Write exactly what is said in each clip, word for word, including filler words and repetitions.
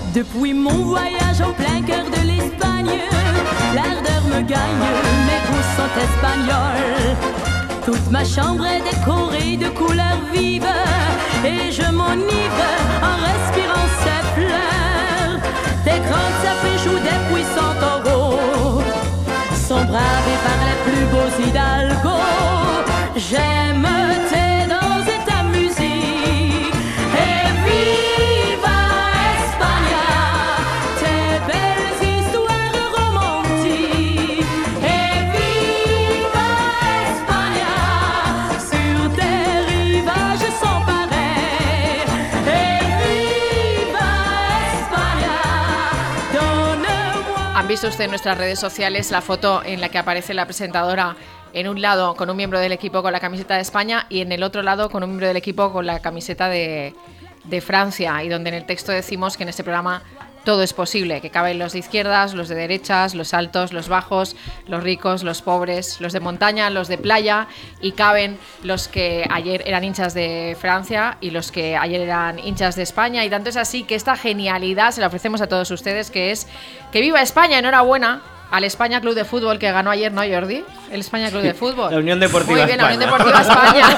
Depuis mon voyage au plein cœur de l'Espagne, l'ardeur me gagne, mes goûts sont espagnols. Toute ma chambre est décorée de couleurs vives et je m'enivre en respirant ces fleurs. Des grandes affiches ou des puissants taureaux sont bravés par les plus beaux hidalgos. J'aime tes danses et ta musique et viva España, tes belles histoires romantiques et viva España, sur tes rivages sans pareil et viva España, donne-moi. Han visto usted en nuestras redes sociales la foto en la que aparece la presentadora en un lado con un miembro del equipo con la camiseta de España y en el otro lado con un miembro del equipo con la camiseta de, de Francia, y donde en el texto decimos que en este programa todo es posible, que caben los de izquierdas, los de derechas, los altos, los bajos, los ricos, los pobres, los de montaña, los de playa, y caben los que ayer eran hinchas de Francia y los que ayer eran hinchas de España, y tanto es así que esta genialidad se la ofrecemos a todos ustedes, que es que viva España. Enhorabuena al España Club de Fútbol que ganó ayer, ¿no, Jordi? El España Club de Fútbol. La Unión Deportiva Muy bien, España. la Unión Deportiva España.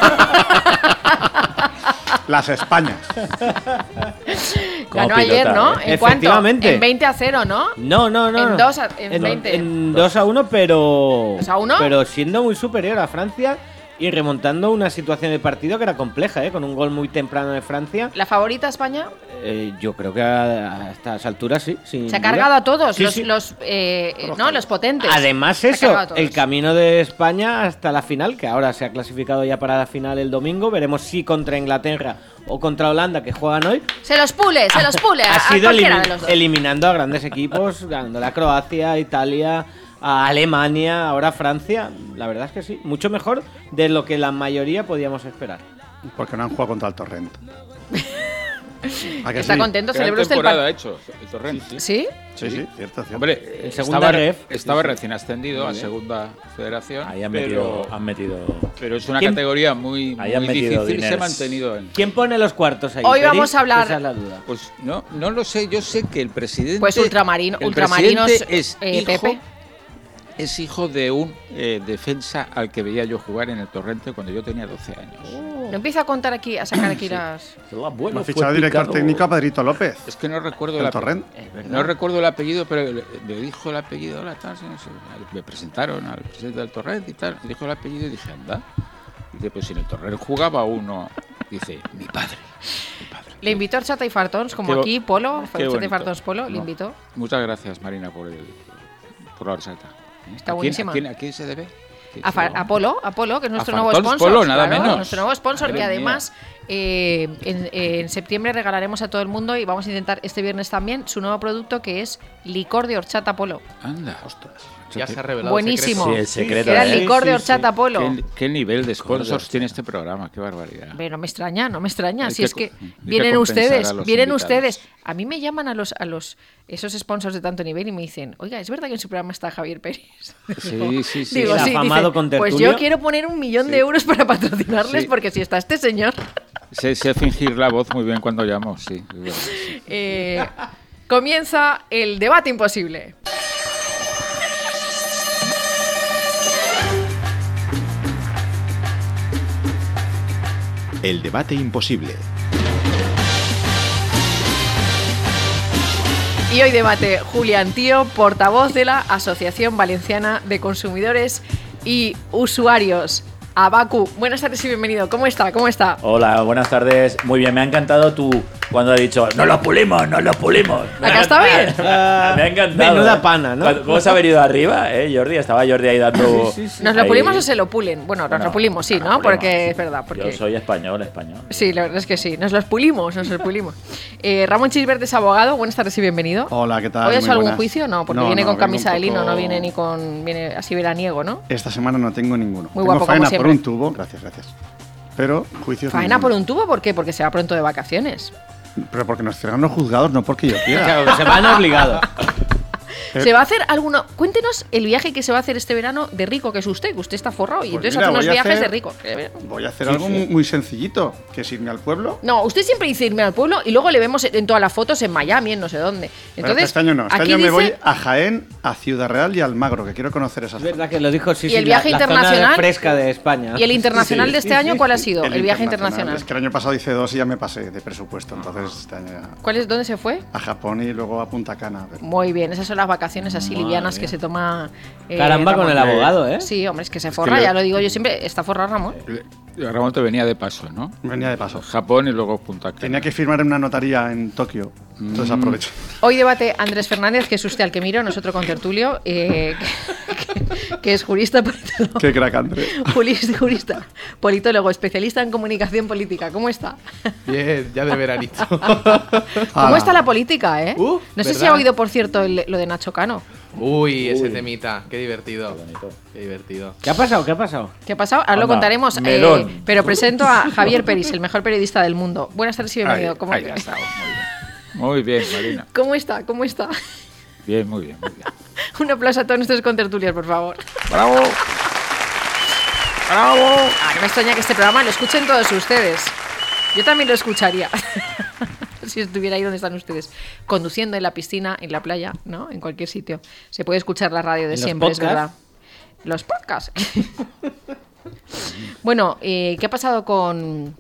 Las Españas. Ganó Como ayer, pilota, ¿no? ¿eh? ¿En cuánto? Efectivamente. En veinte a cero, ¿no? No, no, no. En no. dos a- en veinte. En dos a uno, pero. ¿dos a uno? Pero siendo muy superior a Francia y remontando una situación de partido que era compleja, ¿eh? Con un gol muy temprano de Francia. ¿La favorita España? Eh, yo creo que a, a estas alturas sí. sin Se ha duda. cargado a todos, Sí, los, sí. los, eh, no, los potentes. Además, Se ha eso, cargado a todos. el camino de España hasta la final, que ahora se ha clasificado ya para la final el domingo. Veremos si contra Inglaterra o contra Holanda, que juegan hoy. Se los pule, se los pule. a, Ha a sido cualquiera elimi- de los dos. eliminando a grandes equipos, ganándole a Croacia, a Italia, a Alemania, ahora a Francia. La verdad es que sí, mucho mejor de lo que la mayoría podíamos esperar. Porque no han jugado contra el Torrent. ¿A que Está sí? contento, Gran celebra usted el temporada ha partido. hecho el Torrent. Sí. ¿Sí? Sí, sí, cierto, cierto. Hombre, En segunda estaba, ref. estaba recién ascendido a segunda federación, Ahí han pero, metido, han metido. pero es una ¿Quién- categoría muy, Ahí han muy metido difícil y se ha diners. mantenido en... ¿Quién pone los cuartos ahí? Hoy Peri? vamos a hablar- Esa es la duda. Pues no, no lo sé, yo sé que el presidente... Pues ultramarino- el ultramarinos, presidente es eh, hijo, Pepe. es hijo de un eh, defensa al que veía yo jugar en el Torrente cuando yo tenía doce años. No empieza a contar aquí, a sacar aquí las... El abuelo Hemos fue fichado director picado. técnico a Pedrito López. Es que no recuerdo ¿El el Torrent? apellido. No recuerdo el apellido, pero le, le dijo el apellido, la tal, no sé, me presentaron al presidente del Torrent y tal, me dijo el apellido y dije, anda. Y dice, pues si en el Torrent jugaba uno, dice, mi padre, mi padre. Le invitó a Chata y Fartons, como Qué bo- aquí, Polo, Qué Chata y bonito. Fartons Polo, le No. invitó. Muchas gracias, Marina, por el por la receta. Está ¿A quién- buenísima. ¿A quién, a quién se debe? ¿Qué- A, Fa- qué- a Polo, a Polo, que es nuestro nuevo Fartons sponsor. Polo, nada claro, menos. Nuestro nuevo sponsor, Madre que mía. además eh, en, en septiembre regalaremos a todo el mundo, y vamos a intentar este viernes también, su nuevo producto, que es licor de horchata Polo. Anda, ostras. Ya se ha revelado. Buenísimo. Sí, el secreto. Que era el ¿eh? licor de Sí, horchata sí. Polo. ¿Qué, qué nivel de sponsors tiene este programa? Qué barbaridad. Pero no me extraña, no me extraña. Hay Si que es que co- hay que vienen compensar ustedes, a los vienen invitados. ustedes. A mí me llaman a los a los esos sponsors de tanto nivel y me dicen, oiga, ¿es verdad que en su programa está Javier Pérez? Sí, sí, sí. Digo, El sí, afamado dice, contertulio. pues yo quiero poner un millón de euros para patrocinarles, Sí. porque si está este señor. Sé, sé fingir la voz muy bien cuando llamo, sí. es verdad, sí. Eh, comienza el debate imposible. El debate imposible. Y hoy debate Julián Tío, portavoz de la Asociación Valenciana de Consumidores y Usuarios, Abacu. Buenas tardes y bienvenido. ¿Cómo está? ¿Cómo está? Hola, buenas tardes. Muy bien, me ha encantado tu cuando ha dicho, no lo pulimos, no lo pulimos. Me ¿Acá ha está bien? encantado. Me ha encantado. Menuda ¿eh? pana, ¿no? Cuando- ¿Cómo se ha venido arriba, eh, Jordi? Estaba Jordi ahí dando... Sí, sí, sí. ¿Nos lo ahí- pulimos o se lo pulen? Bueno, nos Bueno, lo pulimos, sí, nos ¿no? lo pulimos. Porque es verdad. Porque... Yo soy español, español. Sí, la verdad es que sí. Nos los pulimos, nos los pulimos. Eh, Ramón Chisbert es abogado. Buenas tardes y bienvenido. Hola, ¿qué tal? ¿Hoy has Muy hecho algún buenas. juicio? No, porque No, viene no, con vengo camisa un de lino, poco- no viene ni con... Viene así veraniego, ¿no? Esta semana no tengo ninguno. Muy tengo guapo, como faena por siempre. un tubo, gracias, gracias. Pero juicios Faena ninguno. por un tubo, ¿por qué? Porque se va pronto de vacaciones. Pero porque nos cierran los juzgados, no porque yo quiera. Claro, se van obligados. ¿Se va a hacer alguno? Cuéntenos el viaje que se va a hacer este verano de rico, que es usted, que usted está forrado y Pues entonces mira, hace unos voy a viajes hacer- de rico. Voy a hacer Sí, algo sí. muy- muy sencillito, que es irme al pueblo. No, usted siempre dice irme al pueblo y luego le vemos en todas las fotos en Miami, en no sé dónde. Pero Entonces, este año no, este aquí año me dice- voy a Jaén, a Ciudad Real y a Almagro, que quiero conocer esas Es verdad que lo dijo, sí, ¿Y sí, el la- viaje la zona internacional? fresca de España. ¿Y el internacional Sí, de este sí, año sí, cuál ha sí. sido? El, viaje internacional. Es que el año pasado hice dos y ya me pasé de presupuesto, entonces este año ya ¿Cuál es, ¿Dónde se fue? a Japón y luego a Punta Cana. Pero- Muy bien, esas son las vacaciones así Madre livianas que mía. se toma. eh, Caramba con Ramón. el abogado, ¿eh? Sí, hombre, es que se que forra, le- ya lo digo yo siempre, está forrado Ramón. Ramón te venía de paso, ¿no? Venía de paso. Japón y luego Punta Cana. Tenía que firmar en una notaría en Tokio, entonces Mm. aprovecho. Hoy debate Andrés Fernández, que es usted al que miro, nosotros con Tertulio, eh, que, que es jurista, politólogo, Qué crack, André. jurista, jurista, politólogo, especialista en comunicación política. ¿Cómo está? Bien, ya de veranito. ¿Cómo está la política, eh? Uh, no sé si ¿verdad? ha oído, por cierto, el- lo de Nacho Cano. Uy, ese temita. Qué divertido. Qué divertido. ¿Qué ha pasado? ¿Qué ha pasado? ¿Qué ha pasado? Ahora lo Anda, contaremos. eh, melón. pero presento a Javier Peris, el mejor periodista del mundo. Buenas tardes y bienvenido. Ahí, ¿Cómo, ahí ha estado, muy bien. Muy bien, Marina. ¿Cómo está? ¿Cómo está? Bien, muy bien, muy bien. Un aplauso a todos nuestros contertulios, por favor. ¡Bravo! ¡Bravo! Ah, no me extraña que este programa lo escuchen todos ustedes. Yo también lo escucharía. Si estuviera ahí donde están ustedes. Conduciendo en la piscina, en la playa, ¿no? En cualquier sitio. Se puede escuchar la radio de ¿En los siempre, es podcasts? verdad. Los podcasts. Bueno, eh, ¿qué ha pasado con,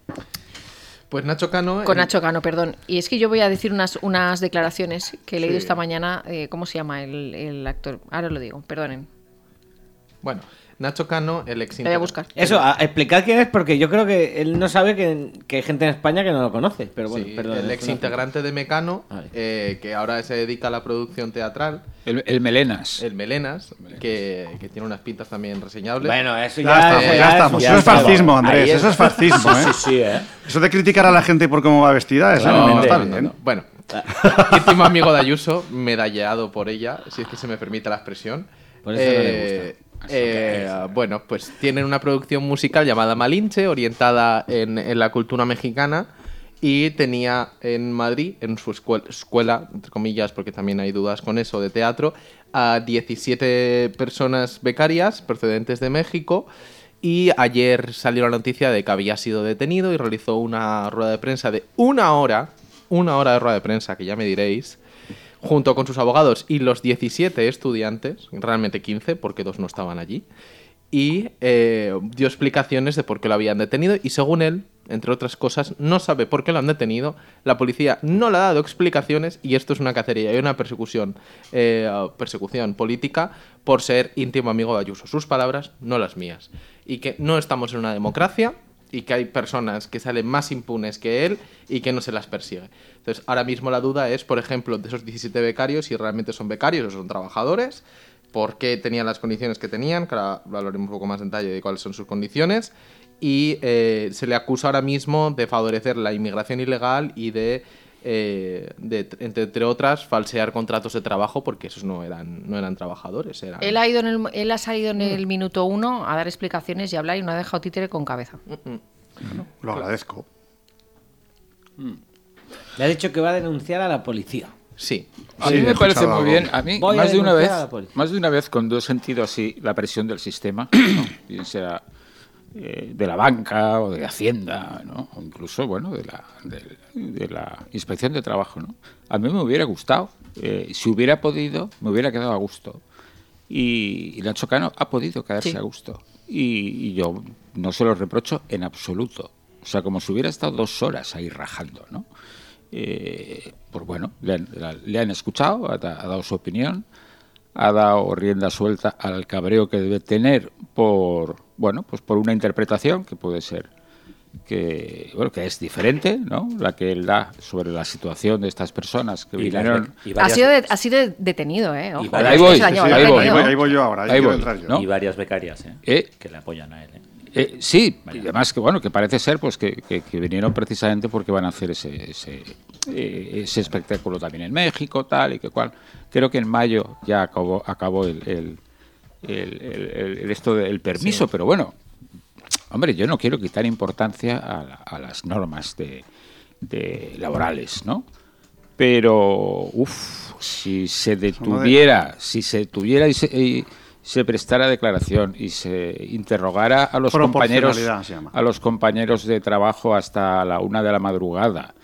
Pues Nacho Cano. con el- Nacho Cano? Perdón. Y es que yo voy a decir unas, unas declaraciones que he leído Sí. esta mañana. eh, ¿Cómo se llama el, el actor? Ahora lo digo, perdonen. Bueno, Nacho Cano, el ex. Lo voy a buscar. Eso, a explicar quién es, porque yo creo que él no sabe que, que hay gente en España que no lo conoce. Pero bueno, Sí, perdón. el ex integrante de Mecano, Vale. eh, que ahora se dedica a la producción teatral, El, el Melenas. el Melenas, que, que tiene unas pintas también reseñables. Bueno, eso Ya, ya, estamos, eso ya estamos. ya Eso es estaba. fascismo, Andrés. Ahí es- Eso es fascismo, ¿eh? Sí, sí, ¿eh? Eso de criticar a la gente por cómo va vestida, eso Claro, no, no está hombre, bien. Bueno, íntimo amigo de Ayuso, medalleado por ella, si es que se me permite la expresión. Por eso no le Eh, eh, bueno, pues tienen una producción musical llamada Malinche, orientada en, en la cultura mexicana, y tenía en Madrid, en su escuela, escuela, entre comillas, porque también hay dudas con eso, de teatro, a diecisiete personas becarias procedentes de México. Y ayer salió la noticia de que había sido detenido y realizó una rueda de prensa de una hora, una hora de rueda de prensa, que ya me diréis, junto con sus abogados y los diecisiete estudiantes, realmente quince, porque dos no estaban allí, y eh, dio explicaciones de por qué lo habían detenido, y según él, entre otras cosas, no sabe por qué lo han detenido, la policía no le ha dado explicaciones, y esto es una cacería y una persecución, eh, persecución política por ser íntimo amigo de Ayuso. Sus palabras, no las mías. Y que no estamos en una democracia, y que hay personas que salen más impunes que él y que no se las persigue. Entonces, ahora mismo la duda es, por ejemplo, de esos diecisiete becarios, si realmente son becarios o son trabajadores, por qué tenían las condiciones que tenían, que ahora hablaremos un poco más en detalle de cuáles son sus condiciones, y eh, se le acusa ahora mismo de favorecer la inmigración ilegal y de, eh, de entre, entre otras, falsear contratos de trabajo, porque esos no eran, no eran trabajadores. Eran... Él ha, ido en el, él ha salido en el minuto uno a dar explicaciones y hablar y no ha dejado títere con cabeza. Lo agradezco. Le ha dicho que va a denunciar a la policía. Sí. A Sí, mí he me parece escuchado muy algo. bien. A mí, Voy a más de una vez, denunciar a la policía. más de una vez, cuando he sentido así la presión del sistema, ¿no? Bien sea eh, de la banca o de Hacienda, ¿no? O incluso, bueno, de la, de, de la Inspección de Trabajo, ¿no? A mí me hubiera gustado, eh, si hubiera podido, me hubiera quedado a gusto. Y, y Nacho Cano ha podido quedarse Sí. a gusto. Y, y yo no se lo reprocho en absoluto. O sea, como si hubiera estado dos horas ahí rajando, ¿no? Eh, pues bueno, le han, la- le han escuchado, ha, da- ha dado su opinión, ha dado rienda suelta al cabreo que debe tener por, bueno, pues por una interpretación que puede ser que, bueno, que es diferente, ¿no? La que él da sobre la situación de estas personas que Y las vinieron. bec- y Ha varias- sido, de- ha sido detenido, ¿eh? Ojo, varias- Ahí voy, es el año sí, sí, detenido. ahí voy, Ahí voy, ahí voy yo ahora, ahí, Ahí quiero voy, entrar yo. ¿no? Y varias becarias, ¿eh? Eh, Que le apoyan a él, ¿eh? Eh, sí, y además que bueno, que parece ser pues que, que- que vinieron precisamente porque van a hacer ese, ese, eh, ese espectáculo también en México, tal y que cual. Creo que en mayo ya acabó, acabó el, el, el- el- el- esto del permiso, pero bueno, hombre, yo no quiero quitar importancia a, la- a las normas de, de laborales, ¿no? Pero, uff, si se detuviera, si se tuviera y se, y se prestara declaración y se interrogara a los compañeros, a los compañeros de trabajo hasta la una de la madrugada,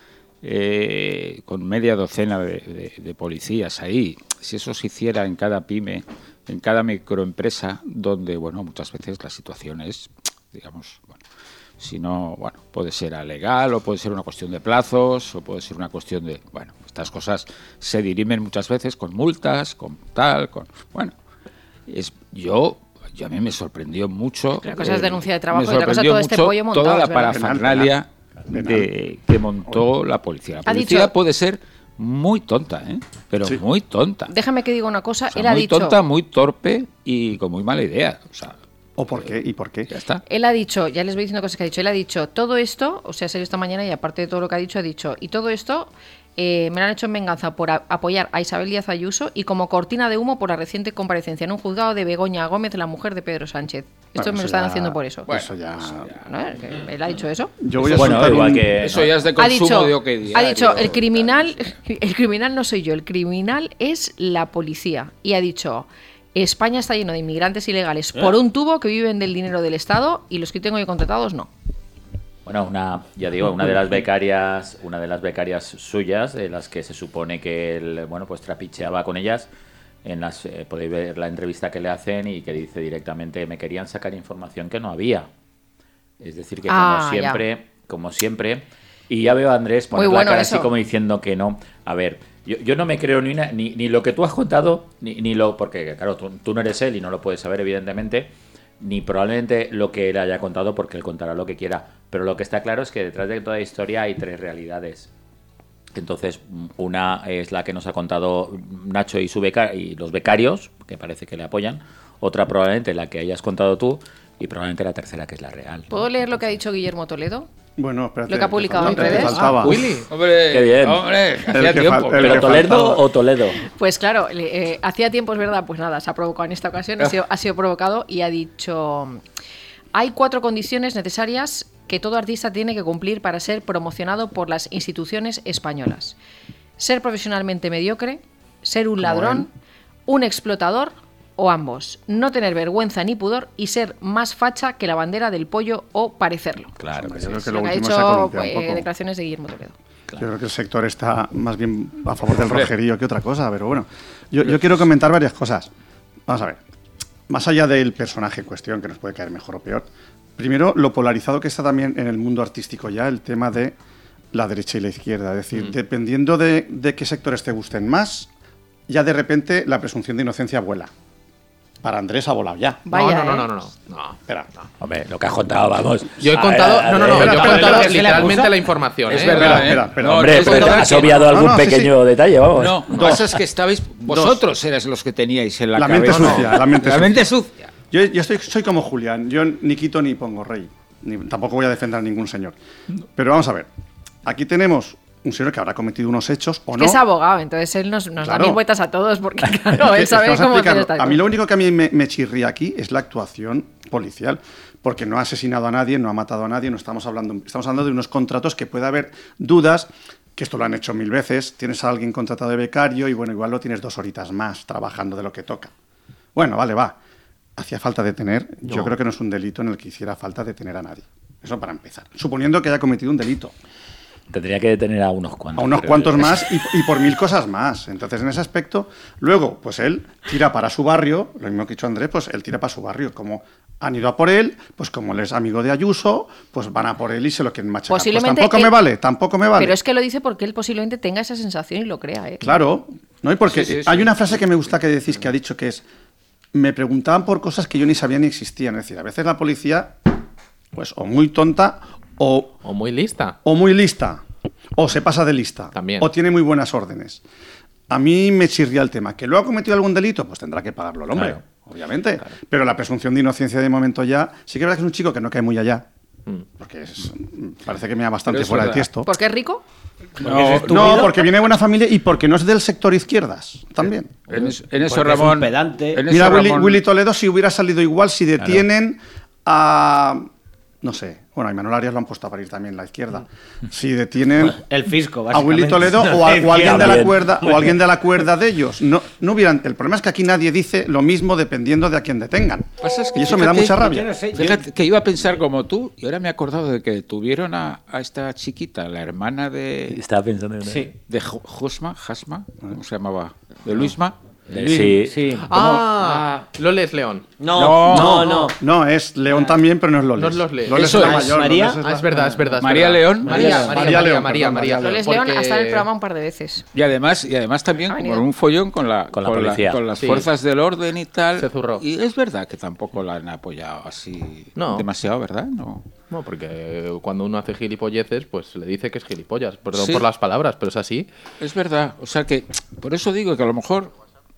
eh, con media docena de, de, de policías ahí, si eso se hiciera en cada pyme, en cada microempresa, donde, bueno, muchas veces la situación es, digamos, bueno, si no, bueno, puede ser legal o puede ser una cuestión de plazos o puede ser una cuestión de, bueno, estas cosas se dirimen muchas veces con multas, con tal, con, bueno, es, yo, yo a mí me sorprendió mucho. La cosa eh, es denuncia de trabajo y otra cosa todo este pollo montado. Toda la parafernalia de, que montó la policía. La policía dicho, puede ser muy tonta, ¿eh? Pero sí. muy tonta. Déjame que diga una cosa, o sea, él ha muy dicho... Muy tonta, muy torpe y con muy mala idea, o sea... ¿O por qué? ¿Y por qué? Ya está. Él ha dicho, ya les voy diciendo cosas que ha dicho, él ha dicho, todo esto, o sea, salió esta mañana y aparte de todo lo que ha dicho, ha dicho, y todo esto eh, me lo han hecho en venganza por a, apoyar a Isabel Díaz Ayuso y como cortina de humo por la reciente comparecencia en un juzgado de Begoña Gómez, la mujer de Pedro Sánchez. Esto bueno, me lo están ya, haciendo por eso. Bueno, eso ya... ¿No? ¿Él ha dicho eso? Yo voy a bueno, igual un... que... Eso ya es de consumo dicho, de OK Diario. Ha dicho, el criminal, el criminal no soy yo, el criminal es la policía. Y ha dicho... España está lleno de inmigrantes ilegales ¿Eh? por un tubo que viven del dinero del Estado y los que tengo yo contratados no. Bueno, una, ya digo, una de las becarias, una de las becarias suyas, de las que se supone que él, bueno, pues trapicheaba con ellas, en las eh, podéis ver la entrevista que le hacen y que dice directamente me querían sacar información que no había. Es decir que ah, como siempre, ya. como siempre, y ya veo a Andrés poner bueno la cara eso. así como diciendo que no. A ver. Yo, yo no me creo ni, una, ni ni lo que tú has contado, ni, ni lo porque claro, tú, tú no eres él y no lo puedes saber evidentemente, ni probablemente lo que él haya contado porque él contará lo que quiera. Pero lo que está claro es que detrás de toda historia hay tres realidades. Entonces, una es la que nos ha contado Nacho y, su beca, y los becarios, que parece que le apoyan. Otra probablemente la que hayas contado tú y probablemente la tercera que es la real. ¿Puedo leer lo que ha dicho Guillermo Toledo? Bueno, espérate. Lo que ha publicado en redes. Ah, Willy. Hombre, qué bien. Hombre, hacía tiempo. ¿Pero Toledo faltaba. o Toledo? Pues claro, eh, hacía tiempo, es verdad, pues nada, se ha provocado en esta ocasión, ha sido, ha sido provocado y ha dicho, hay cuatro condiciones necesarias que todo artista tiene que cumplir para ser promocionado por las instituciones españolas. Ser profesionalmente mediocre, ser un ladrón, un explotador o ambos, no tener vergüenza ni pudor y ser más facha que la bandera del pollo o parecerlo. Claro, yo sí, creo que sí. lo, lo que ha hecho eh, declaraciones de Guillermo Toledo. Claro. Yo creo que el sector está más bien a favor del rojerío que otra cosa, pero bueno, yo, yo quiero comentar varias cosas. Vamos a ver, más allá del personaje en cuestión, que nos puede caer mejor o peor, primero, lo polarizado que está también en el mundo artístico ya el tema de la derecha y la izquierda, es decir, mm. dependiendo de, de qué sectores te gusten más, ya de repente la presunción de inocencia vuela. Para Andrés ha volado ya. Vaya, no, no, ¿eh? no, no, no, no. Espera. No, hombre, lo que has contado, vamos. Yo he contado, a ver, a no, no, no, ver, yo he pero, contado pero, literalmente la información. Es ¿eh? verdad, espera, ¿eh? espera, espera. No, hombre, es pero verdad has obviado algún no, no, pequeño sí, sí. detalle, vamos. No, lo que pasa es que estabais, vosotros erais los que teníais en la, la cabeza. mente sucia, no, la mente la sucia. mente sucia. Yo, yo estoy, soy como Julián, yo ni quito ni pongo rey. Ni, tampoco voy a defender a ningún señor. Pero vamos a ver, aquí tenemos un señor que habrá cometido unos hechos o es no. Que es abogado, entonces él nos, nos claro. da mil vueltas a todos porque claro, él es que, sabe es que cómo hacer a, esta a mí lo único que a mí me, me chirría aquí es la actuación policial, porque no ha asesinado a nadie, no ha matado a nadie, no estamos hablando, estamos hablando de unos contratos que puede haber dudas, que esto lo han hecho mil veces, tienes a alguien contratado de becario y bueno, igual lo tienes dos horitas más trabajando de lo que toca. Bueno, vale, va. Hacía falta detener, no. Yo creo que no es un delito en el que hiciera falta detener a nadie. Eso para empezar. Suponiendo que haya cometido un delito. Tendría que detener a unos cuantos. A unos cuantos más y, y por mil cosas más. Entonces, en ese aspecto, luego, pues él tira para su barrio, lo mismo que ha dicho Andrés, pues él tira para su barrio. Como han ido a por él, pues como él es amigo de Ayuso, pues van a por él y se lo quieren machacar. Pues tampoco él, me vale, tampoco me vale. Pero es que lo dice porque él posiblemente tenga esa sensación y lo crea, ¿eh? Claro, ¿no? Y porque sí, sí, sí. hay una frase que me gusta que decís que ha dicho que es, me preguntaban por cosas que yo ni sabía ni existían. Es decir, a veces la policía, pues o muy tonta o... O muy lista. O muy lista. O se pasa de lista. También. O tiene muy buenas órdenes. A mí me chirría el tema. ¿Que luego ha cometido algún delito? Pues tendrá que pagarlo el hombre, claro. Obviamente. Claro. Pero la presunción de inocencia de momento ya... Sí que es verdad que es un chico que no cae muy allá. Mm. Porque es, parece que me da bastante fuera de tiesto. ¿Por qué es rico? No, no, porque viene de buena familia y porque no es del sector izquierdas también. En, eso, en eso Ramón... Es pedante. En eso, Mira, Willy, Ramón... Willy Toledo si hubiera salido igual si detienen claro. a... no sé, bueno, a Imanol Arias lo han puesto a parir también la izquierda. Si detienen El fisco, a Willy básicamente. Toledo o, a, o alguien de la También. cuerda o alguien de la cuerda de ellos, no, no hubieran. El problema es que aquí nadie dice lo mismo dependiendo de a quién detengan. Pasa es que y eso me da fíjate, mucha Yo rabia. no sé, yo- Fíjate que iba a pensar como tú y ahora me he acordado de que tuvieron a, a esta chiquita, la hermana de, Estaba pensando en Sí. de Jo- Josma, Jasma, ¿cómo se llamaba? De Luisma. Eh, sí. Sí. Ah, Loles León. No, no, no. No, es León también, pero no es Loles. No es los León. Loles Eso es la es. mayor. María. Loles Ah, la- es verdad, es verdad. es María verdad. León. María, María- María, María María, León, María, perdón, María. María Loles Porque- León ha estado en el programa un par de veces. Y además, y además también Ha como venido. un follón con la, Con la policía. con las Sí. fuerzas del orden y tal. Se zurró. Y es verdad que tampoco la han apoyado así No. demasiado, ¿verdad? No. No, porque cuando uno hace gilipolleces, pues le dice que es gilipollas. Perdón Sí. por las palabras, pero es así. Es verdad. O sea que por eso digo que a lo mejor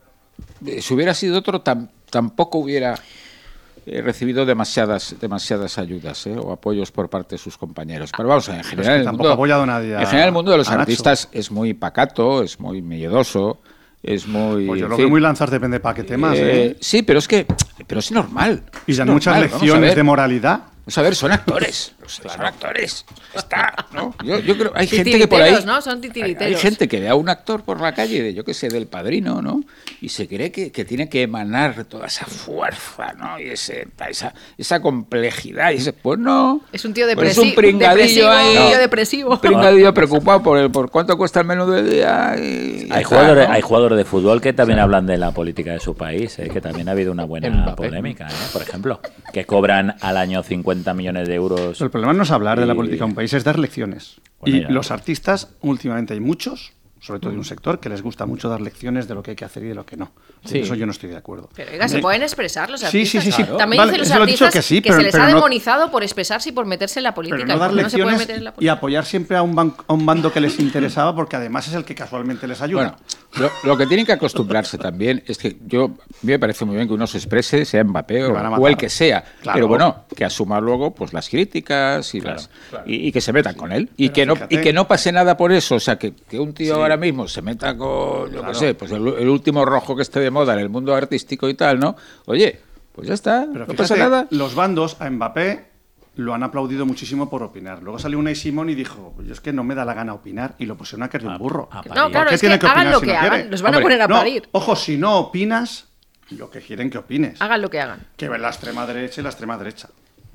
eh, si hubiera sido otro tam- tampoco hubiera eh, recibido demasiadas demasiadas ayudas eh, o apoyos por parte de sus compañeros. Pero vamos, en general que el tampoco mundo, ha apoyado nadie a- en general el mundo de los a Nacho. artistas es muy pacato, es muy miedoso, es muy Pues yo en lo fin, veo muy lanzar, depende para qué temas. eh, ¿eh? Sí, pero es que pero es normal. Y es dan muchas normal, vamos a lecciones ver. de moralidad. Vamos a ver, son actores. O sea, son actores. Está, ¿no? Yo, yo creo hay gente que por ahí. Titiriteros, ¿no? Son Hay, titiriteros. hay gente que ve a un actor por la calle, de yo que sé, del Padrino, ¿no? Y se cree que, que tiene que emanar toda esa fuerza, ¿no? Y ese, esa, esa complejidad. Y ese, pues no. Es un tío Pues depresivo. es un pringadillo depresivo, ahí. un tío depresivo. Un pringadillo preocupado por, el, por cuánto cuesta el menú del día. Y ya Hay está, jugadores, ¿no? hay jugadores de fútbol que también hablan de la política de su país, eh, que también ha habido una buena Mbappé. polémica, eh, por ejemplo, que cobran al año cincuenta millones de euros. El problema no es hablar de la Y- política de un país, es dar lecciones. Bueno, y ya. los artistas, últimamente hay muchos, sobre todo de un sector, que les gusta mucho dar lecciones de lo que hay que hacer y de lo que no. Sí. Eso yo no estoy de acuerdo. Pero oiga, se Eh, pueden expresar los Sí, artistas. sí, sí, sí. Claro. También Vale, dicen los eso lo he dicho artistas que sí, que pero- se les pero ha no- demonizado por expresarse y por meterse en la política. Pero no dar no se puede lecciones meter en la y política. apoyar siempre a un, ban- a un bando que les interesaba, porque además es el que casualmente les ayuda. Bueno, lo, lo que tienen que acostumbrarse también es que yo a mí me parece muy bien que uno se exprese, sea Mbappé o, Me van a o el matar. que sea, Claro. pero bueno, que asuma luego pues las críticas y las Y, y que se metan con él y Pero que no fíjate. y que no pase nada por eso, o sea, que, que un tío ahora mismo se meta con yo qué sé, pues el, el último rojo que esté de moda en el mundo artístico y tal, ¿no? Oye, pues ya está, Pero no fíjate, pasa nada. los bandos a Mbappé lo han aplaudido muchísimo por opinar. Luego salió Unai Simón y dijo, yo es que no me da la gana opinar, y lo pusieron a que es de un burro. a parir. No, ¿Por claro, qué es que tiene que hagan opinar lo si que no hagan. quiere? Los van a Hombre, poner a no, parir. ojo, si no opinas, lo que quieren que opines. Hagan lo que hagan. Que ven la extrema derecha y la extrema derecha.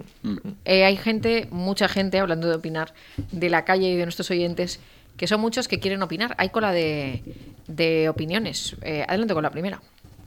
Eh, hay gente, mucha gente, hablando de opinar, de la calle y de nuestros oyentes, que son muchos que quieren opinar. Hay cola de, de opiniones. Eh, adelante con la primera.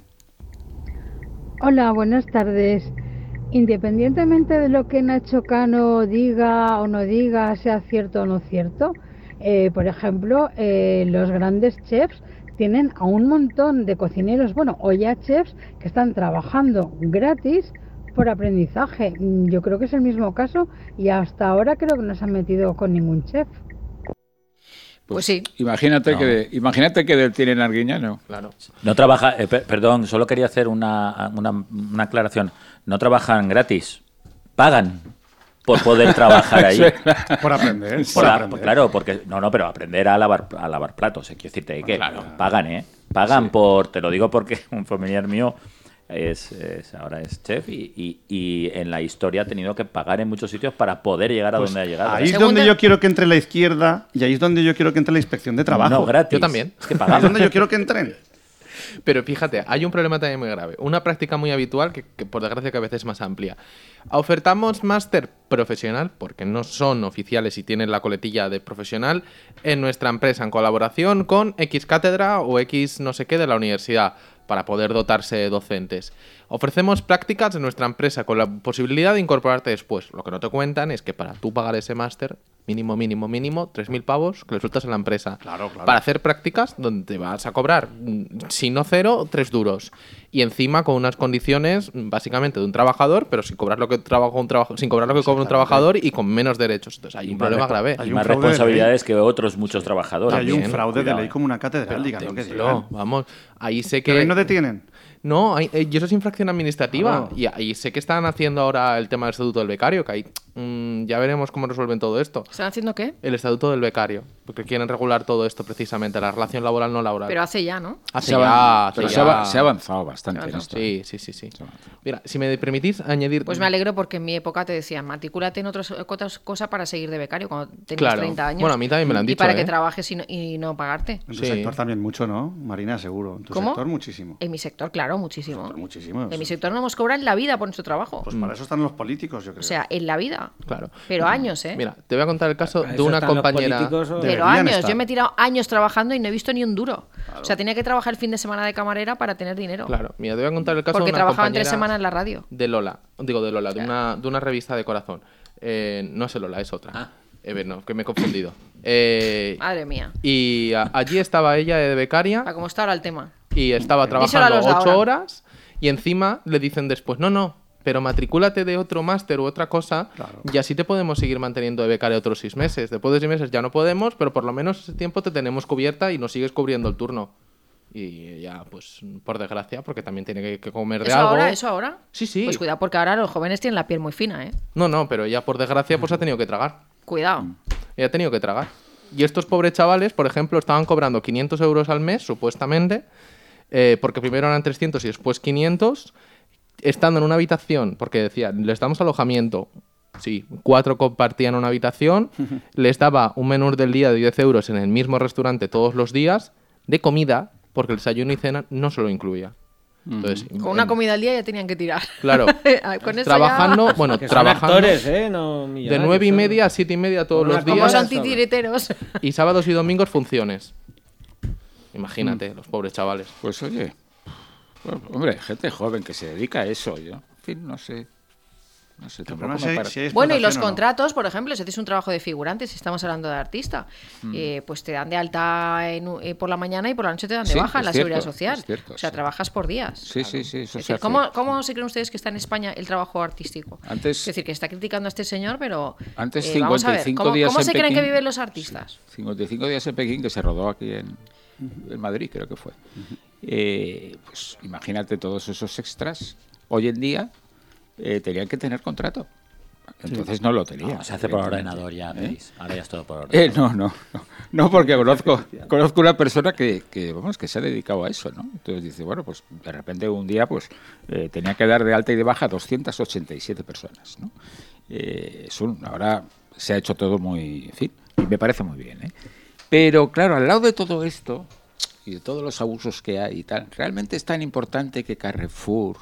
Hola, buenas tardes. Independientemente de lo que Nacho Cano diga o no diga, sea cierto o no cierto, eh, por ejemplo, eh, los grandes chefs tienen a un montón de cocineros, bueno, o ya chefs que están trabajando gratis por aprendizaje. Mm, Yo creo que es el mismo caso y hasta ahora creo que no se han metido con ningún chef. Pues sí. Imagínate No. que imagínate que tienen Arguiñano. Claro. No trabaja, eh, per- perdón, solo quería hacer una, una, una aclaración. No trabajan gratis, pagan por poder trabajar ahí. Por aprender. Por Por la- aprender. claro, porque no, no, pero aprender a lavar a lavar platos, eh, quiero decirte que pagan, ¿eh? Pagan por, te lo digo porque un familiar mío es, es- ahora es chef y, y- y en la historia ha tenido que pagar en muchos sitios para poder llegar a Pues donde ha llegado. ahí es Segunda- donde yo quiero que entre la izquierda y ahí es donde yo quiero que entre la inspección de trabajo. No, gratis. Yo también. Es que Ahí es pagan. donde yo quiero que entren. Pero fíjate, hay un problema también muy grave. Una práctica muy habitual que, que por desgracia cada vez es más amplia. Ofertamos máster profesional, porque no son oficiales y tienen la coletilla de profesional, en nuestra empresa en colaboración con X cátedra o X no sé qué de la universidad para poder dotarse de docentes. Ofrecemos prácticas en nuestra empresa con la posibilidad de incorporarte después. Lo que no te cuentan es que para tú pagar ese máster, mínimo, mínimo, mínimo, tres mil pavos que le sueltas en la empresa. Claro, claro. Para hacer prácticas donde te vas a cobrar, mm, si no cero, tres duros. Y encima con unas condiciones, mm, básicamente, de un trabajador, pero sin cobrar lo que trabaja un trabajo, sin cobrar lo que cobra un trabajador y con menos derechos. Entonces hay un más problema reco- grave. hay Y un más fraude de responsabilidades que otros muchos trabajadores. hay un También, fraude cuidado, de ley eh. como una catedral, digan lo que Dímelo, digan. vamos, ahí sé Pero ahí que no detienen. No, hay- eh, y eso es infracción administrativa. Claro. Y, y sé que están haciendo ahora el tema del estatuto del becario, que ahí mm, ya veremos cómo resuelven todo esto. ¿Están haciendo qué? El estatuto del becario, porque quieren regular todo esto precisamente, la relación laboral no laboral. Pero hace ya, ¿no? Hace Se ha ya, avan- hace pero se ya. ha ava- se ha avanzado bastante Se ha en esto. Sí, sí, sí, sí. Se ha avanzado. Mira, si me permitís añadir... Pues me alegro porque en mi época te decían, matricúlate en otras otras cosas para seguir de becario cuando tenías Claro. treinta años. Bueno, a mí también me lo han Y dicho, para ¿eh? que trabajes y no, y no pagarte. En tu Sí. sector también mucho, ¿no? Marina, seguro. En tu ¿Cómo? sector muchísimo. En mi sector, claro, muchísimo. Sector muchísimo. En mi sector no hemos cobrado en la vida por nuestro trabajo. Pues para eso están los políticos, yo creo. O sea, en la vida. Claro. Pero años, ¿eh? Mira, te voy a contar el caso ¿Para de eso una están los compañera... políticos o- de- Pero Deberían años. estar. Yo me he tirado años trabajando y no he visto ni un duro. O sea, tenía que trabajar el fin de semana de camarera para tener dinero. Claro, mira, te voy a contar el caso Porque de una trabajaba en tres compañera semanas en la radio. de Lola, digo de Lola, de una, de una revista de corazón. Eh, no es Lola, es otra. Ah. Eh, ver, no, que me he confundido. Eh, Madre mía. y a- allí estaba ella de becaria Para cómo está ahora el tema. y estaba Díselo a trabajando los de ocho ahora. horas y encima le dicen después, no, no, pero matricúlate de otro máster u otra cosa y así te podemos seguir manteniendo de becaria otros seis meses. Después de seis meses ya no podemos, pero por lo menos ese tiempo te tenemos cubierta y nos sigues cubriendo el turno. Y ya, pues, por desgracia, porque también tiene que, que comer de ¿Eso algo. ahora? ¿Eso ahora? Sí, sí. Pues cuidado, porque ahora los jóvenes tienen la piel muy fina, ¿eh? No, no, pero ella por desgracia pues ha tenido que tragar. Cuidado. Ella ha tenido que tragar. Y estos pobres chavales, por ejemplo, estaban cobrando quinientos euros al mes, supuestamente, eh, porque primero eran trescientos y después quinientos, estando en una habitación, porque decía, les damos alojamiento. Sí, cuatro compartían una habitación, les daba un menú del día de diez euros en el mismo restaurante todos los días, de comida, porque el desayuno y cena no se lo incluía. Entonces, Con una en- comida al día ya tenían que tirar. Claro. Con eso Trabajando, bueno, Que son trabajando actores, ¿eh? No de millonarios, nueve y son- media a siete y media todos Una los ya... Como días son titiriteros. y sábados y domingos funciones. Imagínate, los pobres chavales. Pues oye, bueno, hombre, gente joven que se dedica a eso. Yo, en fin, no sé. No sé, El tampoco problema es me si hay- parece. si hay Bueno, y los explotación o no. contratos, por ejemplo, si haces un trabajo de figurante, si estamos hablando de artista, eh, pues te dan de alta en u- eh, por la mañana y por la noche te dan de Sí, baja en es la cierto, seguridad social. es cierto, o sea, sí. trabajas por días. Sí, sí, sí, eso Es se decir, hace. ¿cómo, ¿Cómo se creen ustedes que está en España el trabajo artístico? Antes- es decir, que está criticando a este señor, pero Antes eh, vamos a ver, cincuenta y cinco ¿cómo, días cómo en se creen que Pekín. viven los artistas? cincuenta y cinco días en Pekín, que se rodó aquí en, en Madrid, creo que fue. Eh, pues imagínate todos esos extras. Hoy en día eh, tenían que tener contrato. Entonces no lo tenían. No, se hace por evidentemente. ordenador ya, ¿Eh? veis. Ahora ya es todo por ordenador. Eh, no, no, no, no, porque conozco, conozco una persona que, que, vamos, que se ha dedicado a eso, ¿no? Entonces dice, bueno, pues de repente un día pues eh, tenía que dar de alta y de baja a doscientas ochenta y siete personas, ¿no? Eh, es un, ahora se ha hecho todo muy, en fin, y me parece muy bien, ¿eh? Pero claro, al lado de todo esto y de todos los abusos que hay y tal, realmente es tan importante que Carrefour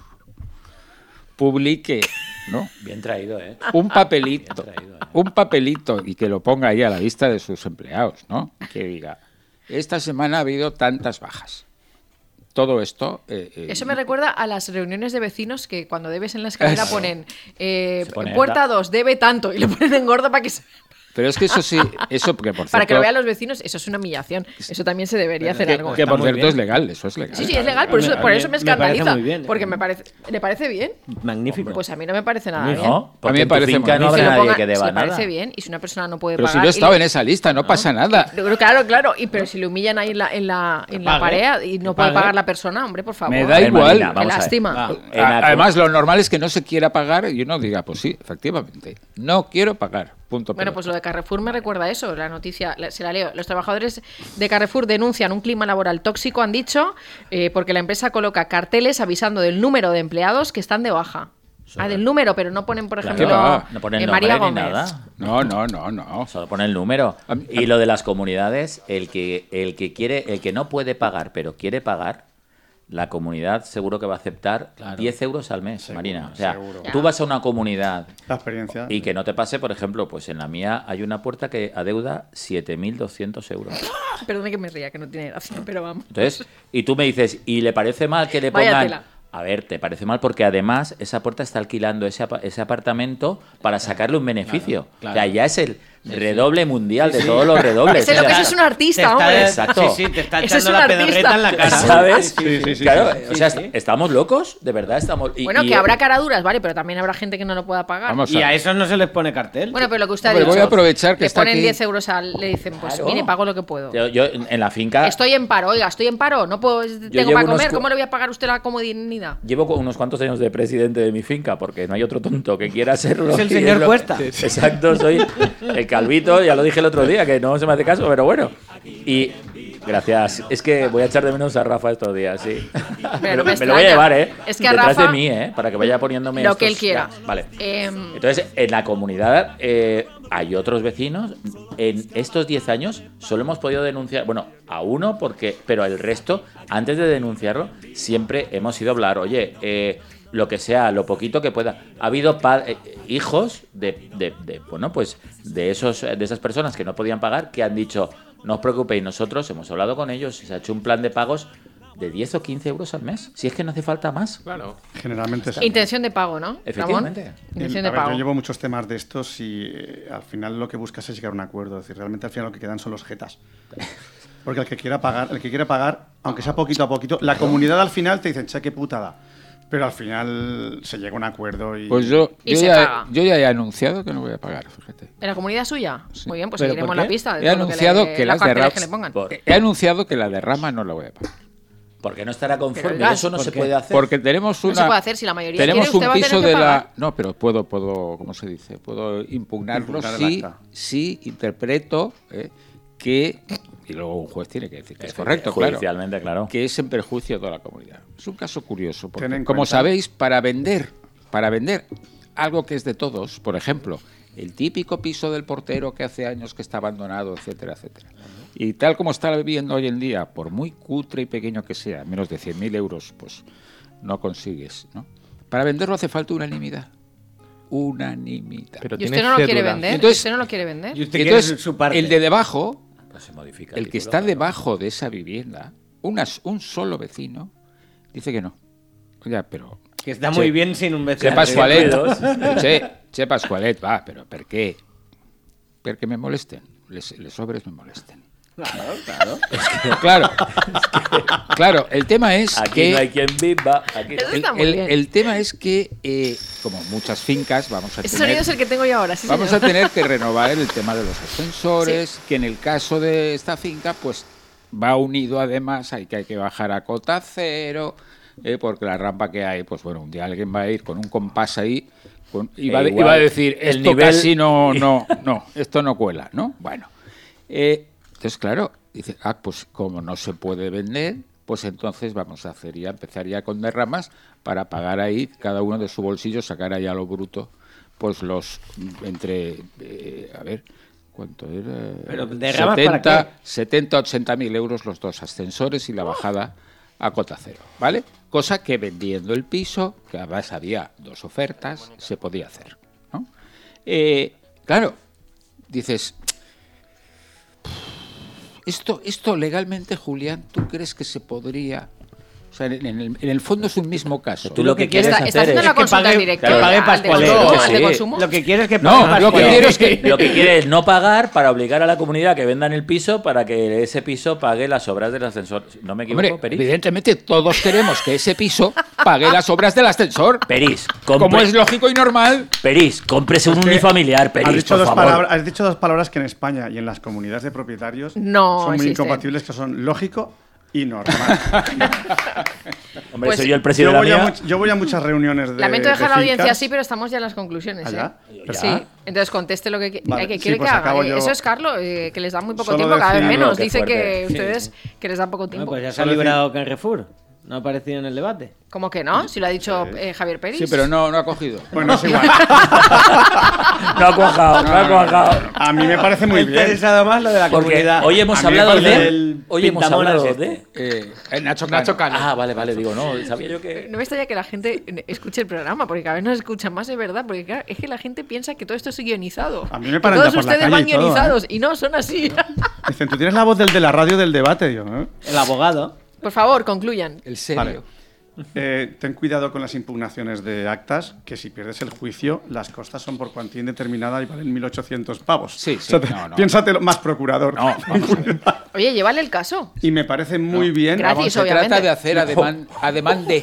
publique, ¿no? Bien traído, ¿eh? un papelito, Bien traído, ¿eh? un papelito y que lo ponga ahí a la vista de sus empleados, ¿no? Que diga, esta semana ha habido tantas bajas. Todo esto... eh, eh, Eso me recuerda a las reuniones de vecinos que cuando debes en la escalera Eso. ponen eh, Se pone puerta ta- dos, debe tanto, y le ponen en gordo para que se- Pero es que eso sí, eso porque por para que lo cierto- vean los vecinos, eso es una humillación. Eso también se debería hacer que, algo. que Está por muy cierto bien. es legal, eso es legal. Sí, sí, es legal, por eso, por eso me Me parece escandaliza. muy bien. Porque me parece, ¿le parece bien? Magnífico. Pues a mí no me parece nada bien. No, porque A mí me en tu parece finca muy no bien. Si habrá lo nadie pongan- que si deba me parece nada. bien, y si una persona no puede Pero si pagar... yo he y estado le- en esa lista, no pasa nada. Pero Claro, claro, y pero si le humillan ahí en la, en la, en la pague, pared y no que puede pague. pagar la persona, hombre, por favor. Me da A ver, igual. Marina, Qué vamos a ver. lástima. Va. En A- la- Además, lo normal es que no se quiera pagar y uno diga, pues sí, efectivamente, no quiero pagar. Punto. Bueno, pelota. pues lo de Carrefour me recuerda a eso, la noticia, la- se la leo. Los trabajadores de Carrefour denuncian un clima laboral tóxico, han dicho, eh, porque la empresa coloca carteles avisando del número de empleados que están de baja. Ah, del número, pero no ponen, por Claro, ejemplo, ¿qué va? no ponen eh, nombre María ni Gómez. nada. No, no, no, no. Solo pone el número. A mí- Y lo de las comunidades, el que, el que quiere, el que no puede pagar, pero quiere pagar, la comunidad seguro que va a aceptar diez euros al mes, Marina. O sea, seguro. tú vas a una comunidad La experiencia. y que no te pase, por ejemplo, pues en la mía hay una puerta que adeuda siete mil doscientos euros. Perdone que me ría, que no tiene gracia, pero vamos. Entonces, y tú me dices, ¿y le parece mal que le Vaya pongan...? tela. A ver, te parece mal porque además esa puerta está alquilando ese, apa- ese apartamento para sacarle un beneficio. claro. O sea, ya es el... redoble mundial de todos los redobles. Sé lo que eso es un artista, hombre. Exacto. Sí, sí, te está Eso es echando un la artista. pedorreta en la cara. ¿Sabes? Sí, sí, sí, claro, sí, o sea, sí. ¿estamos locos? De verdad estamos... y- Bueno, y- que habrá caraduras, vale, pero también habrá gente que no lo pueda pagar. Vamos Y a a esos no se les pone cartel. Bueno, pero lo que usted ha Hombre, dicho, voy a aprovechar que le está ponen aquí. diez euros al, le dicen, pues Claro. mire, pago lo que puedo. Yo, yo en en la finca Estoy en paro, oiga, estoy en paro, no puedo, tengo llevo para unos comer, cu- ¿cómo le voy a pagar a usted la comodidad? llevo cu- unos cuantos años de presidente de mi finca, porque no hay otro tonto que quiera serlo. Es el Y señor lo- Cuesta. Exacto, soy el calvito, ya lo dije el otro día, que no se me hace caso, pero bueno. Y gracias, es que voy a echar de menos a Rafa estos días, sí. me, lo, me me lo voy a extraña. llevar, ¿eh? Es que a Detrás Rafa- de mí, ¿eh? Para que vaya poniéndome Lo estos- que él quiera. ya, vale. Em, Entonces, en la comunidad eh, hay otros vecinos. En estos diez años solo hemos podido denunciar, bueno, a uno, porque, pero el resto, antes de denunciarlo, siempre hemos ido a hablar, oye, eh, lo que sea, lo poquito que pueda. Ha habido pa- eh, hijos de, de, de, bueno, pues de esos, de esas personas que no podían pagar, que han dicho, no os preocupéis, nosotros hemos hablado con ellos y se ha hecho un plan de pagos de diez o quince euros al mes. Si es que no hace falta más. Claro. Generalmente sí. intención de pago, ¿no? Efectivamente. Ramón? El- Intención a de ver, pago. yo llevo muchos temas de estos y eh, al final lo que buscas es llegar a un acuerdo. Es decir, realmente al final lo que quedan son los jetas. Porque el que quiera pagar, el que quiera pagar, aunque sea poquito a poquito, la comunidad al final te dicen, che, qué putada. Pero al final se llega a un acuerdo y... Pues yo, Y yo, se ya, paga. yo ya he anunciado que no voy a pagar, fíjate. ¿En la comunidad suya? Sí. Muy bien, pues ¿Pero seguiremos por la qué? pista. de He todo lo anunciado le- que las las carteles derramas... que le pongan. Por- He anunciado que la derrama no la voy a pagar. Porque no estará conforme. Pero, Eso no ¿por se qué? puede hacer. Porque tenemos No una... se puede hacer, si la mayoría tenemos quiere, usted un va a tener piso que de pagar. la... No, pero puedo, puedo, ¿cómo se dice? Puedo impugnarlo Impugnar el si, acta. si interpreto eh, que... Y luego un juez tiene que decir que es correcto, claro. Judicialmente, claro. Que es en perjuicio de toda la comunidad. Es un caso curioso, porque Ten en como cuenta- sabéis, para vender, para vender algo que es de todos, por ejemplo, el típico piso del portero que hace años que está abandonado, etcétera, etcétera. Y tal como está viviendo hoy en día, por muy cutre y pequeño que sea, menos de cien mil euros, pues no consigues, ¿no? Para venderlo hace falta unanimidad. Unanimidad. Pero ¿Y tiene usted no lo quiere cédula. vender? Entonces- ¿Usted no lo quiere vender? Y usted Y quiere entonces, su parte. el de debajo, Pues se modifica el que título, está pero- debajo de esa vivienda, unas, un solo vecino, dice que no. Ya, pero... Que está Che, muy bien sin un vecino. Che Pasqualet, ruidos. che, che Pasqualet, va, pero ¿per qué? Perquè me molesten, les, les obres me molesten. Claro, claro. Claro, claro, el tema es Aquí que... no hay quien viva. Aquí... Eso el, está muy el- bien. el tema es que, eh, como muchas fincas, vamos a Ese tener... sonido es el que tengo yo ahora, sí, Vamos señor. a tener que renovar el tema de los ascensores, que en el caso de esta finca, pues va unido además, hay que, hay que bajar a cota cero, eh, porque la rampa que hay, pues bueno, un día alguien va a ir con un compás ahí con- y, va, E de- igual, y va a decir, el esto nivel- casi no, no, no, esto no cuela, ¿no? Bueno, eh, entonces claro, dice, ah, pues como no se puede vender, pues entonces vamos a hacer ya, empezaría con derramas para pagar ahí, cada uno de su bolsillo, sacar ahí a lo bruto, pues los mm, entre, eh, a ver, ¿cuánto era? Pero, ¿derramas para qué? setenta, ochenta mil euros los dos ascensores y la bajada a cota cero, ¿vale? Cosa que vendiendo el piso, que además había dos ofertas, se podía hacer, ¿no? Eh, claro, dices, esto, esto legalmente, Julián, ¿tú crees que se podría...? O sea, en el, en el fondo es un mismo caso. Tú lo que quieres Está, está hacer haciendo es la que consulta pague- en directo. que pague al de Pascualero, consumo, que al de sí. consumo. Lo que quiere es que No, pague lo que Pascualero. quiero es que... Lo que quiere es no pagar para obligar a la comunidad a que vendan el piso para que ese piso pague las obras del ascensor. ¿No me equivoco, Hombre, Peris? evidentemente todos queremos que ese piso pague las obras del ascensor. Peris, Como compre- es lógico y normal. Peris, cómprese un Es que unifamiliar, Peris, has, dicho por dos favor. palabras, has dicho dos palabras que en España y en las comunidades de propietarios No son muy existen. incompatibles, que son lógico y normal. Hombre, Pues soy yo el yo, presidente voy de la a mía. much- yo voy a muchas reuniones de Lamento dejar de la audiencia fincas. así, pero estamos ya en las conclusiones. ¿Allá? ¿eh? ¿Ya? Sí, entonces conteste lo que, qui- Vale, hay que sí, quiere pues que haga. acabo Eh, yo- Eso es Carlos, eh, que les da muy poco Solo tiempo, cada vez decir- menos. Qué Dice que fuerte. ustedes que les da poco Bueno, tiempo. pues ya se ha Solo decir- librado Carrefour. No ha aparecido en el debate. ¿Cómo que no? Si lo ha dicho eh, Javier Peris. Sí, pero no, no ha cogido. Bueno, es igual. No ha cuajado, no ha cuajado. A mí me parece muy Me ha bien. interesado más lo de la Porque comunidad. hoy hemos A mí me hablado parece de... el Hoy hemos pintamonas hablado este. de... Eh, eh, Nacho Cano. Nacho Cano. Ah, vale, vale, digo, no, sabía yo que... No me extraña que la gente escuche el programa, porque cada vez nos escuchan más, es verdad. Porque claro, es que la gente piensa que todo esto es guionizado. A mí me Que paran todos ya por la ustedes calle van y todo, guionizados y no son así. Dicen, tú tienes la voz del de la radio del debate. Yo, ¿eh? El abogado. Por favor, concluyan. El serio. Vale. eh, ten cuidado con las impugnaciones de actas, que si pierdes el juicio, las costas son por cuantía indeterminada y valen mil ochocientos pavos. Sí, sí, O sea, te- no, no. Piénsatelo, más procurador. No, vamos a ver. Oye, llévale el caso. Y me parece muy bien. Gratis, Vamos, se obviamente. trata de hacer ademán, ademán de...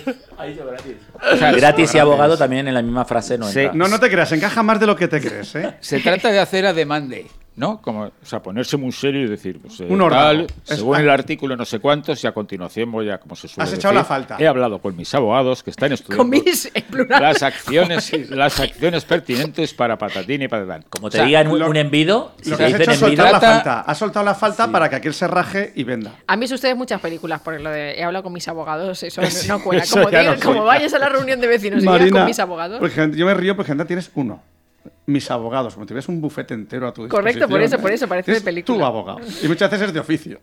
O sea, gratis y abogado también en la misma frase no Sí. entra. No, no te creas, encaja más de lo que te crees, ¿eh? Se trata de hacer ademán de, ¿no? Como, o sea, ponerse muy serio y decir, pues, eh, Un órgano. tal, Es- según el artículo no sé cuántos, y a continuación voy a, como se suele Has decir, echado la falta. he hablado con mis abogados que están estudiando Con mis, en plural. las acciones, las acciones pertinentes para patatín y patatán. Como te O sea, digan un, lo- un envido, si Lo te que has dicen hecho es envido, soltar la trata- falta. Has soltado la falta para que aquel se raje y venda. Han visto ustedes muchas películas, porque lo de he hablado con mis abogados, eso no- Sí, no cuela. eso Como, ya digan- no como cuela. vayas a la reunión de vecinos y digas con mis abogados. porque yo me río porque gente tienes uno. Mis abogados, como tuvieras un bufete entero a tu disposición. Correcto, por eso, por eso, parece de Es película. Tu abogado. Y muchas veces es de oficio.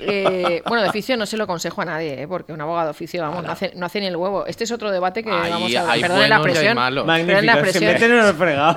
Eh, bueno, de oficio no se lo aconsejo a nadie, ¿eh? Porque un abogado de oficio, vamos, no hace, no hace ni el huevo. Este es otro debate que Ahí vamos a ver. hay Perdonen la buenos y hay presión. malos. Perdonen la Magnífico, se presión. meten en el fregado.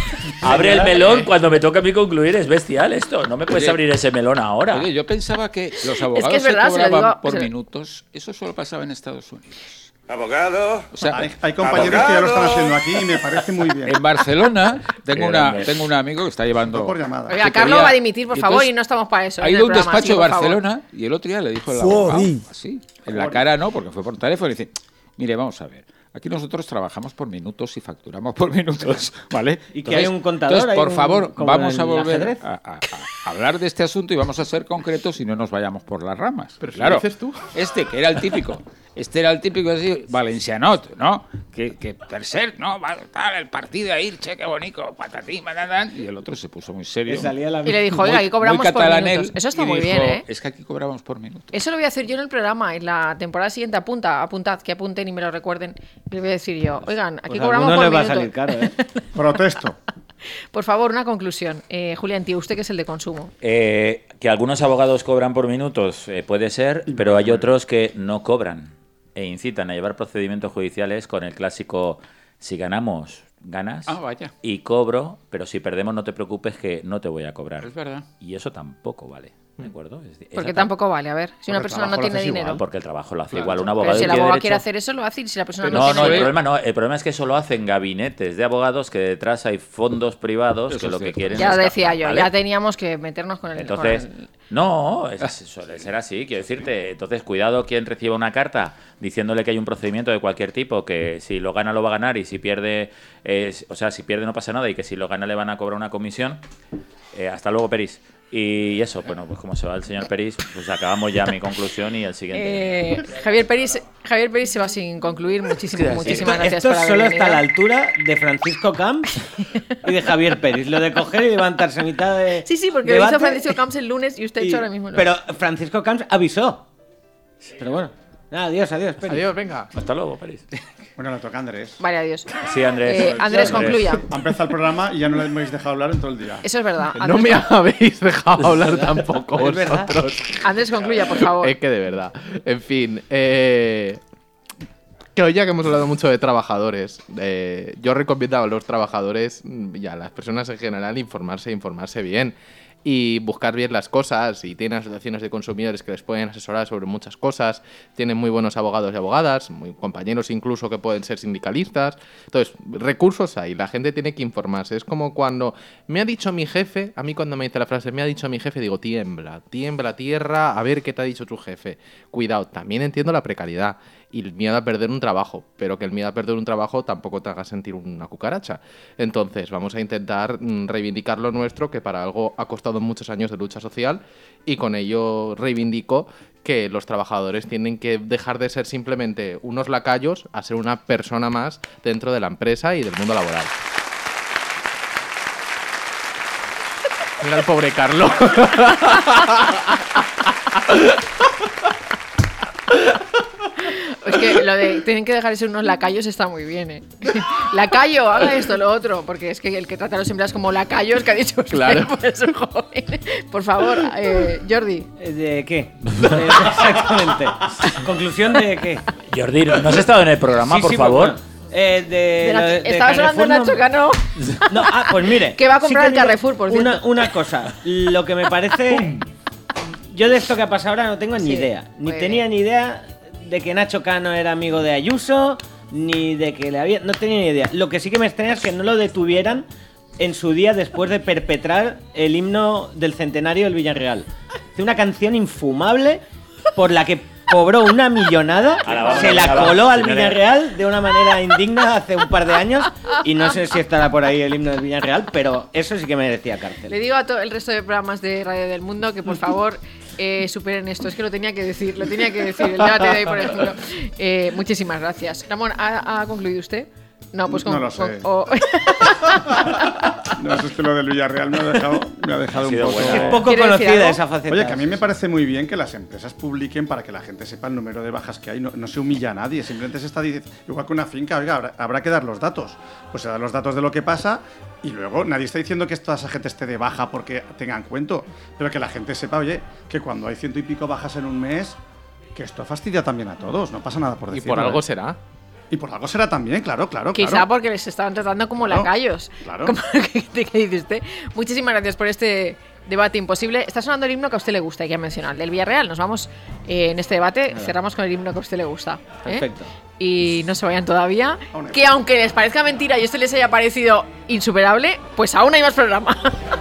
abre el melón cuando me toca a mí concluir. Es bestial esto. No me puedes Oye, abrir ese melón ahora. Oye, yo pensaba que los abogados es verdad, se se lo cobraban digo- por se lo- minutos. Eso solo pasaba en Estados Unidos. Abogado. O sea, Hay, hay compañeros que ya lo están haciendo aquí y me parece muy bien. en Barcelona tengo, Qué una, grande. tengo un amigo que está llevando... No por llamada. Oiga, que Carlos quería- va a dimitir, por y favor, entonces y no estamos para eso. Ha en ido el a un programa, despacho sí, de por favor. Barcelona y el otro día le dijo el abogado, así, en la cara no, porque fue por teléfono, y dice, mire, vamos a ver, aquí nosotros trabajamos por minutos y facturamos por minutos, ¿vale? Y que hay un contador, Entonces, hay por un- favor, como vamos en a el volver ajedrez. a, a- a hablar de este asunto y vamos a ser concretos y no nos vayamos por las ramas. Pero si claro, lo dices tú. este que era el típico, este era el típico así, Valencianot, ¿no? Que, que per ser, ¿no? Va, tal, el partido ahí, che, qué bonito, patatín, patatán. Y el otro se puso muy serio. Le salía la Y le dijo, oiga, aquí Muy cobramos por catalán él, minutos. Eso está y muy dijo, bien, ¿eh? Es que aquí cobramos por minutos. Eso lo voy a hacer yo en el programa. En la temporada siguiente, apunta, apuntad, que apunten y me lo recuerden. Y le voy a decir yo, oigan, aquí Pues a cobramos alguno por le va a minuto. salir caro, ¿eh? Protesto. Por favor, una conclusión. Eh, Julián, tío, usted que es el de consumo. Eh, que algunos abogados cobran por minutos, eh, puede ser, pero hay otros que no cobran e incitan a llevar procedimientos judiciales con el clásico si ganamos, ganas Ah, vaya. y cobro, pero si perdemos no te preocupes que no te voy a cobrar. Es verdad. Y eso tampoco vale, ¿de acuerdo? Es- esa Porque tam- tampoco vale. A ver, si Porque una el persona no trabajo lo tiene haces igual, dinero. Porque el trabajo lo hace Claro. igual un Pero abogado. si y el tiene abogado derecho- quiere hacer eso, lo hace. Y si la persona Pero no, No, tiene no, el dinero. problema no. El problema es que eso lo hacen gabinetes de abogados que detrás hay fondos privados Eso que es lo que cierto. quieren Ya es lo decía captar, yo, ¿vale? ya teníamos que meternos con el. Entonces, con el- no, es- suele ser así, quiero decirte. Entonces, cuidado quien reciba una carta diciéndole que hay un procedimiento de cualquier tipo, que si lo gana lo va a ganar y si pierde, eh, o sea, si pierde no pasa nada y que si lo gana le van a cobrar una comisión. Eh, hasta luego, Peris. Y eso, bueno, pues como se va el señor Peris, pues acabamos ya mi conclusión y el siguiente. Eh, Javier Peris, Javier Peris se va sin concluir. Muchísimas, muchísimas Esto, gracias esto por haber solo venido. está a la altura de Francisco Camps y de Javier Peris. Lo de coger y levantarse a mitad de. Sí, sí, porque lo debate. hizo Francisco Camps el lunes y usted ha Y- hecho ahora mismo. ¿no? Pero Francisco Camps avisó. Pero bueno. Nada, adiós, adiós, Peris. Adiós, venga. Hasta luego, Peris. Bueno, le toca a Andrés. Vale, adiós. Sí, Andrés. Eh, Andrés, concluya. Ha empezado el programa y ya no le habéis dejado hablar en todo el día. Eso es verdad. No me habéis dejado hablar tampoco Es verdad. vosotros. Andrés, concluya, por favor. Es que de verdad. En fin, eh, que hoy ya que hemos hablado mucho de trabajadores, eh, yo recomiendo a los trabajadores mm, y a las personas en general informarse, informarse bien y buscar bien las cosas. Y tienen asociaciones de consumidores que les pueden asesorar sobre muchas cosas, tienen muy buenos abogados y abogadas, muy compañeros incluso que pueden ser sindicalistas. Entonces, recursos hay, la gente tiene que informarse. Es como cuando me ha dicho mi jefe, a mí cuando me dice la frase me ha dicho mi jefe, digo, tiembla, tiembla tierra, a ver qué te ha dicho tu jefe. Cuidado, también entiendo la precariedad y el miedo a perder un trabajo, pero que el miedo a perder un trabajo tampoco te haga sentir una cucaracha. Entonces, vamos a intentar mm, reivindicar lo nuestro, que para algo ha costado muchos años de lucha social, y con ello reivindico que los trabajadores tienen que dejar de ser simplemente unos lacayos a ser una persona más dentro de la empresa y del mundo laboral. Mira el pobre Carlos. Es que lo de tienen que dejar de ser unos lacayos está muy bien, ¿eh? Lacayo, haga esto, lo otro. Porque es que el que trata a los empleados como lacayos que ha dicho usted, Claro. pues, joder. Por favor, eh, Jordi. ¿De qué? De- exactamente. ¿Conclusión de qué? Jordi, ¿no has estado en el programa, Sí, por sí, favor? pues, bueno, eh, de, De lo Nacho- de- de estabas hablando de Carrefour, Nacho Cano. No, ah, pues mire. Que va a comprar el tenía Carrefour, por una, cierto. una cosa, lo que me parece. Yo de esto que ha pasado ahora no tengo ni Sí, idea. Ni muy tenía bien. ni idea de que Nacho Cano era amigo de Ayuso, ni de que le había... No tenía ni idea. Lo que sí que me extraña es que no lo detuvieran en su día después de perpetrar el himno del centenario del Villarreal. Es una canción infumable por la que cobró una millonada, se la coló al Villarreal de una manera indigna hace un par de años y no sé si estará por ahí el himno del Villarreal, pero eso sí que merecía cárcel. Le digo a todo el resto de programas de Radio del Mundo que por favor eh, superen esto. Es que lo tenía que decir, lo tenía que decir. El debate de hoy, por ejemplo. Eh, muchísimas gracias. Ramón, ¿ha, ha concluido usted? No, pues con, no lo sé. Con, oh. No, eso es que lo del Villarreal me ha dejado, me ha dejado un poco... Es poco conocida esa faceta. Oye, que a mí me parece muy bien que las empresas publiquen para que la gente sepa el número de bajas que hay. No, no se humilla a nadie, simplemente se está diciendo... Igual que una finca, oiga, habrá, habrá que dar los datos. Pues se dan los datos de lo que pasa y luego nadie está diciendo que toda esa gente esté de baja porque tengan cuento. Pero que la gente sepa, oye, que cuando hay ciento y pico bajas en un mes, que esto fastidia también a todos. No pasa nada por decirlo. Y por algo ¿eh? será. Y por algo será también, claro, claro. Quizá claro. porque les estaban tratando como claro, lacayos. Claro. Como, ¿qué, ¿Qué dice usted? Muchísimas gracias por este debate imposible. Está sonando el himno que a usted le gusta, hay que mencionar. Del Villarreal, nos vamos eh, en este debate. Nada. Cerramos con el himno que a usted le gusta. ¿eh? Perfecto. Y no se vayan todavía. Que aunque les parezca mentira y esto les haya parecido insuperable, pues aún hay más programa.